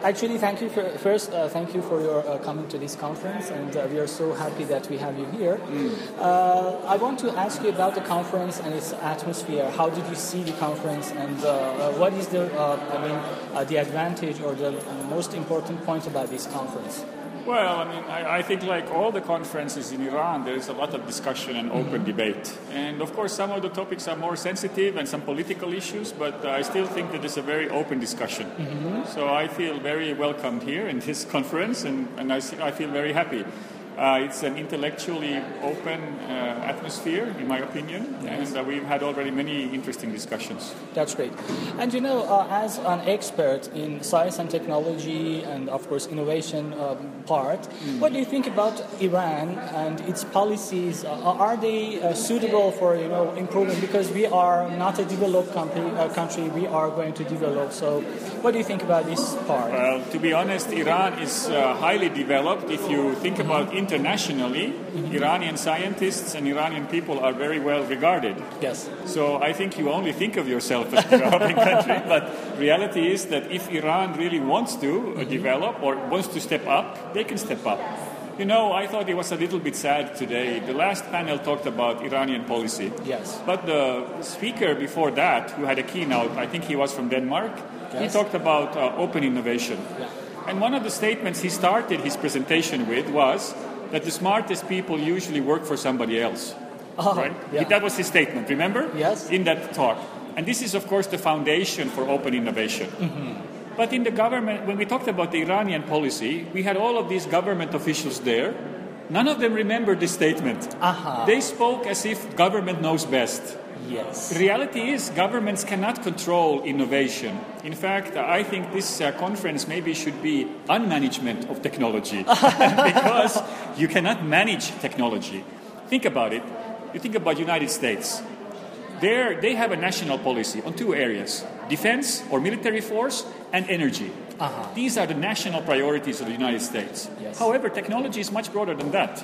Actually, thank you thank you for your coming to this conference, and we are so happy that we have you here. I want to ask you about the conference and its atmosphere. How did you see the conference, and what is the advantage or the most important point about this conference? Well, I think like all the conferences in Iran, there is a lot of discussion and open debate. And of course, some of the topics are more sensitive and some political issues, but I still think that it's a very open discussion. So I feel very welcomed here in this conference, and I feel very happy. It's an intellectually open atmosphere, in my opinion, and we've had already many interesting discussions. That's great. And as an expert in science and technology and, of course, innovation part, what do you think about Iran and its policies? Are they suitable for, improvement? Because we are not a developed country, we are going to develop. So what do you think about this part? Well, to be honest, Iran is highly developed. If you think about internationally, Iranian scientists and Iranian people are very well regarded. Yes. So I think you only think of yourself as a developing country, but reality is that if Iran really wants to develop or wants to step up, they can step up. I thought it was a little bit sad today. The last panel talked about Iranian policy. Yes. But the speaker before that, who had a keynote, I think he was from Denmark, he talked about open innovation. Yeah. And one of the statements he started his presentation with was that the smartest people usually work for somebody else. Right? Yeah. That was his statement, remember? Yes. In that talk. And this is, of course, the foundation for open innovation. But in the government, when we talked about the Iranian policy, we had all of these government officials there. None of them remembered this statement. They spoke as if government knows best. Yes. The reality is governments cannot control innovation. In fact, I think this conference maybe should be unmanagement of technology because you cannot manage technology. Think about it. You think about United States. They have a national policy on two areas, defense or military force and energy. These are the national priorities of the United States. Yes. However, technology is much broader than that.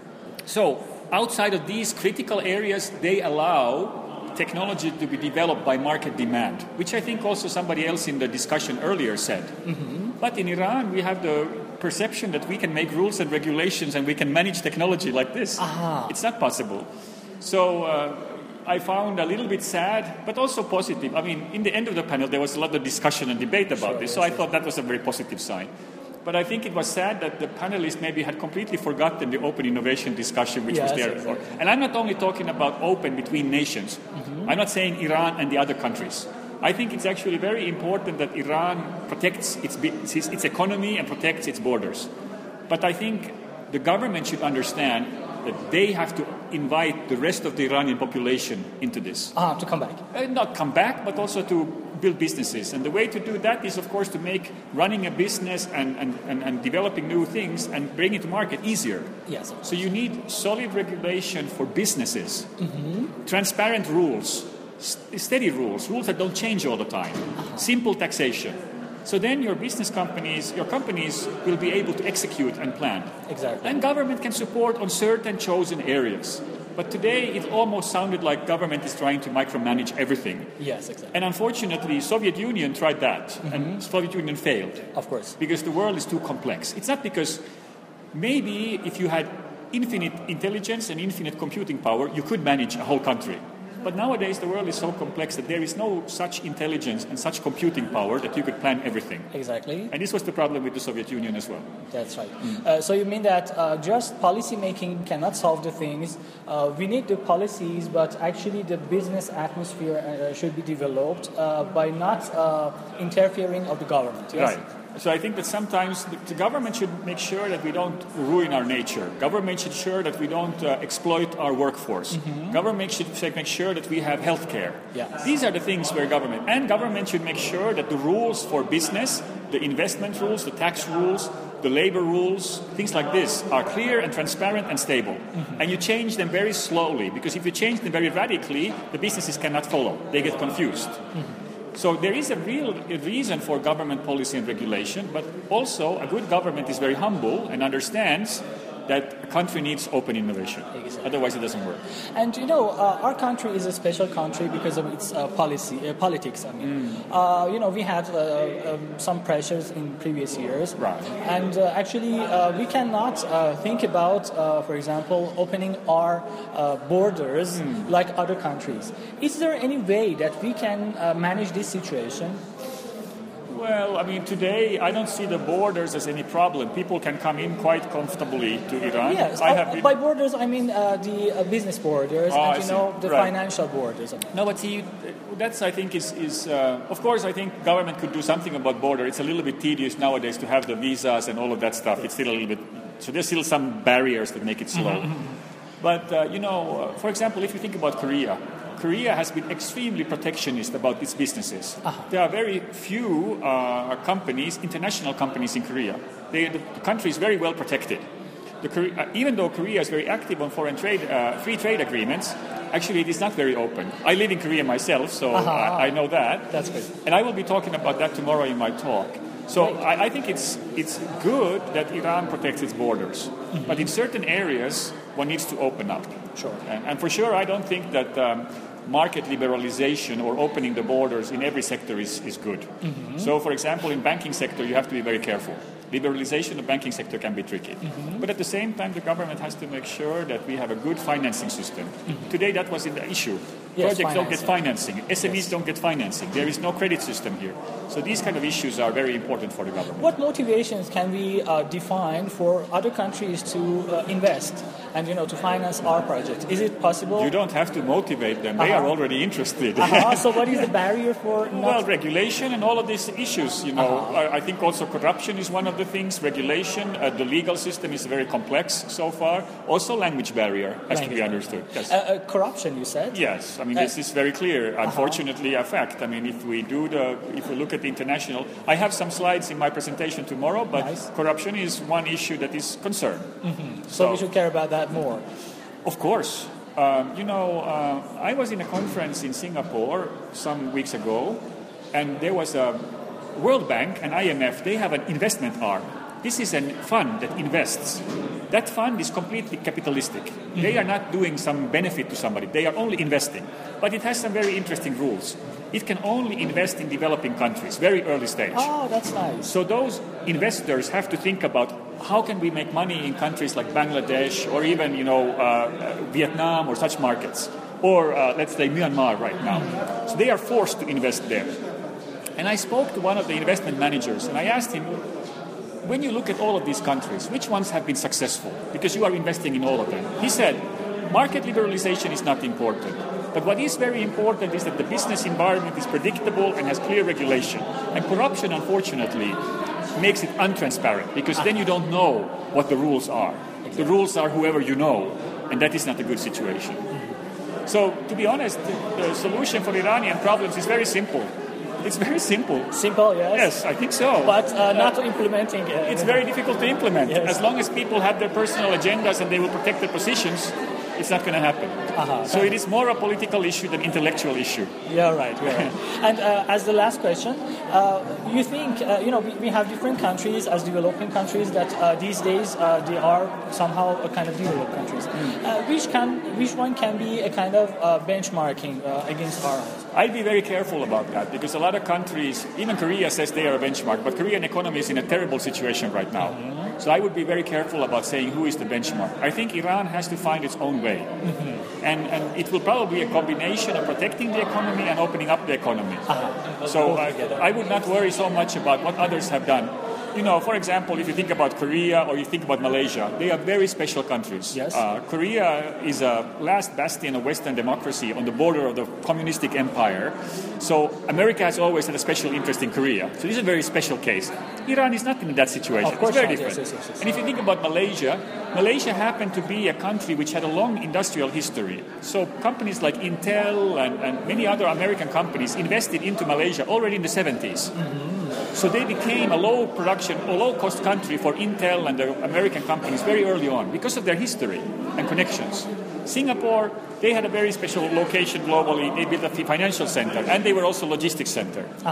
So outside of these critical areas, they allow technology to be developed by market demand, which I think also somebody else in the discussion earlier said. But in Iran, we have the perception that we can make rules and regulations and we can manage technology like this. It's not possible. So I found a little bit sad, but also positive. In the end of the panel, there was a lot of discussion and debate about this, so I thought that was a very positive sign. But I think it was sad that the panelists maybe had completely forgotten the open innovation discussion which was there before. And I'm not only talking about open between nations. I'm not saying Iran and the other countries. I think it's actually very important that Iran protects its economy and protects its borders. But I think the government should understand that they have to invite the rest of the Iranian population into this. To come back. Not come back, but also to build businesses. And the way to do that is, of course, to make running a business and developing new things and bring it to market easier. Yes. So you need solid regulation for businesses, transparent rules, steady rules that don't change all the time, simple taxation. So then your companies will be able to execute and plan. Exactly. And government can support on certain chosen areas. But today it almost sounded like government is trying to micromanage everything. Yes, exactly. And unfortunately, Soviet Union tried that, and Soviet Union failed. Of course. Because the world is too complex. It's not because maybe if you had infinite intelligence and infinite computing power, you could manage a whole country. But nowadays, the world is so complex that there is no such intelligence and such computing power that you could plan everything. Exactly. And this was the problem with the Soviet Union as well. That's right. So you mean that just policy making cannot solve the things. We need the policies, but actually the business atmosphere should be developed by not interfering of the government. Yes? Right. So I think that sometimes the government should make sure that we don't ruin our nature. Government should ensure that we don't exploit our workforce. Government should make sure that we have health care. Yes. These are the things where government should make sure that the rules for business, the investment rules, the tax rules, the labor rules, things like this are clear and transparent and stable. And you change them very slowly, because if you change them very radically, the businesses cannot follow. They get confused. So there is a real reason for government policy and regulation, but also a good government is very humble and understands that a country needs open innovation. Exactly. Otherwise, it doesn't work. And our country is a special country because of its politics. I mean, we had some pressures in previous years, Right. And actually, we cannot think about, for example, opening our borders like other countries. Is there any way that we can manage this situation? Well, I mean, today I don't see the borders as any problem. People can come in quite comfortably to Iran. Yes, by borders I mean the business borders and the Right. financial borders. No, but see, that's I think is of course I think government could do something about border. It's a little bit tedious nowadays to have the visas and all of that stuff. It's still a little bit so there's still some barriers that make it slow. But for example, if you think about Korea. Korea has been extremely protectionist about its businesses. There are very few companies, international companies in Korea. The country is very well protected. Even though Korea is very active on foreign trade, free trade agreements, actually it is not very open. I live in Korea myself, so I know that. That's good. And I will be talking about that tomorrow in my talk. So I think it's good that Iran protects its borders. But in certain areas, one needs to open up. Sure. And for sure, I don't think that market liberalization or opening the borders in every sector is good. So, for example, in banking sector, you have to be very careful. Liberalization of banking sector can be tricky. But at the same time, the government has to make sure that we have a good financing system. Today, that was in the issue. Yes, Projects don't get financing. SMEs don't get financing. There is no credit system here. So these kind of issues are very important for the government. What motivations can we define for other countries to invest and to finance our project? Is it possible? You don't have to motivate them. They are already interested. So what is the barrier for regulation and all of these issues, I think also corruption is one of the things. Regulation, the legal system is very complex so far. Also language barrier has to be understood. Yes. Corruption, you said? Yes. I mean, this is very clear. Unfortunately, a fact. I mean, if we look at the international, I have some slides in my presentation tomorrow, but corruption is one issue that is concerned. So we should care about that more. Of course. I was in a conference in Singapore some weeks ago, and there was a World Bank and IMF. They have an investment arm. This is a fund that invests. That fund is completely capitalistic. They are not doing some benefit to somebody. They are only investing. But it has some very interesting rules. It can only invest in developing countries, very early stage. Oh, that's nice. So those investors have to think about how can we make money in countries like Bangladesh or even, Vietnam or such markets. Or, let's say, Myanmar right now. So they are forced to invest there. And I spoke to one of the investment managers, and I asked him, when you look at all of these countries, which ones have been successful? Because you are investing in all of them. He said, market liberalization is not important. But what is very important is that the business environment is predictable and has clear regulation. And corruption, unfortunately, makes it untransparent, because then you don't know what the rules are. The rules are whoever you know, and that is not a good situation. So, to be honest, the solution for Iranian problems is very simple. It's very simple. Simple, yes. Yes, I think so. But not implementing it. It's very difficult to implement. Yes. As long as people have their personal agendas and they will protect their positions, it's not going to happen. So it is more a political issue than intellectual issue. You're right. And as the last question, you think, we have different countries as developing countries that these days they are somehow a kind of developed countries. Which one can be a kind of benchmarking against ours? I'd be very careful about that, because a lot of countries, even Korea says they are a benchmark, but Korean economy is in a terrible situation right now. So I would be very careful about saying who is the benchmark. I think Iran has to find its own way. And it will probably be a combination of protecting the economy and opening up the economy. So I would not worry so much about what others have done. For example, if you think about Korea or you think about Malaysia, they are very special countries. Yes. Korea is a last bastion of Western democracy on the border of the communistic empire. So America has always had a special interest in Korea. So this is a very special case. Iran is not in that situation. Of course it's very not. different. Yes. And if you think about Malaysia happened to be a country which had a long industrial history. So companies like Intel and many other American companies invested into Malaysia already in the 70s. So they became a low-cost country for Intel and the American companies very early on because of their history and connections. Singapore, they had a very special location globally. They built a financial center, and they were also a logistics center.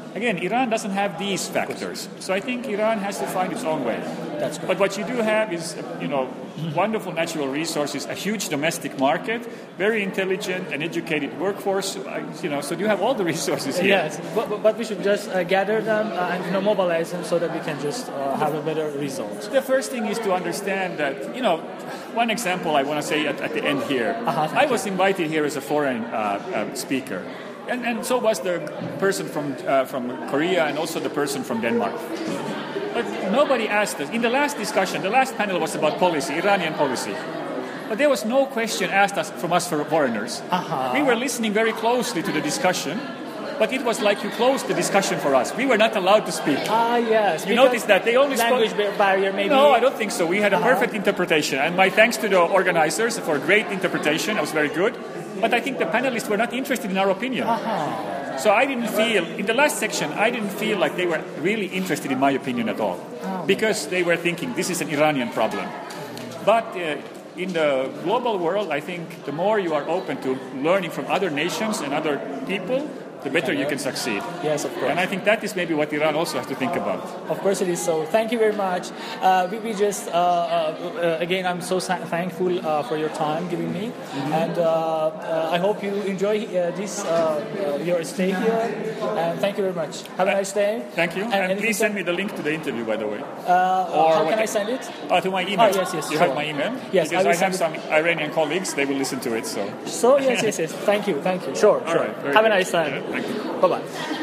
Again, Iran doesn't have these factors. So I think Iran has to find its own way. That's great. But what you do have is, wonderful natural resources, a huge domestic market, very intelligent and educated workforce, so you have all the resources here. Yes, but we should just gather them and mobilize them so that we can just have a better result. The first thing is to understand that, one example I want to say at the end here. I was invited here as a foreign speaker. And so was the person from Korea and also the person from Denmark. But nobody asked us. In the last discussion, the last panel was about policy, Iranian policy. But there was no question asked from us for foreigners. We were listening very closely to the discussion, but it was like you closed the discussion for us. We were not allowed to speak. Yes. You noticed that they only language barrier, maybe. No, I don't think so. We had a perfect interpretation, and my thanks to the organizers for great interpretation. It was very good. But I think the panelists were not interested in our opinion. So I didn't feel, in the last section, I didn't feel like they were really interested in my opinion at all. Because they were thinking this is an Iranian problem. But in the global world, I think the more you are open to learning from other nations and other people, the better you can succeed. Yes, of course. And I think that is maybe what Iran also has to think about. Of course it is so. Thank you very much. We just, again, I'm so thankful for your time giving me. And I hope you enjoy your stay here. And thank you very much. Have a nice day. Thank you. And please send me the link to the interview, by the way. How can I send it? To my email. Yes, you have my email? Yes, because I have some Iranian colleagues, they will listen to it. So yes. Thank you. Sure. All right, Have a good. nice time. Yeah, thank you. Bye-bye.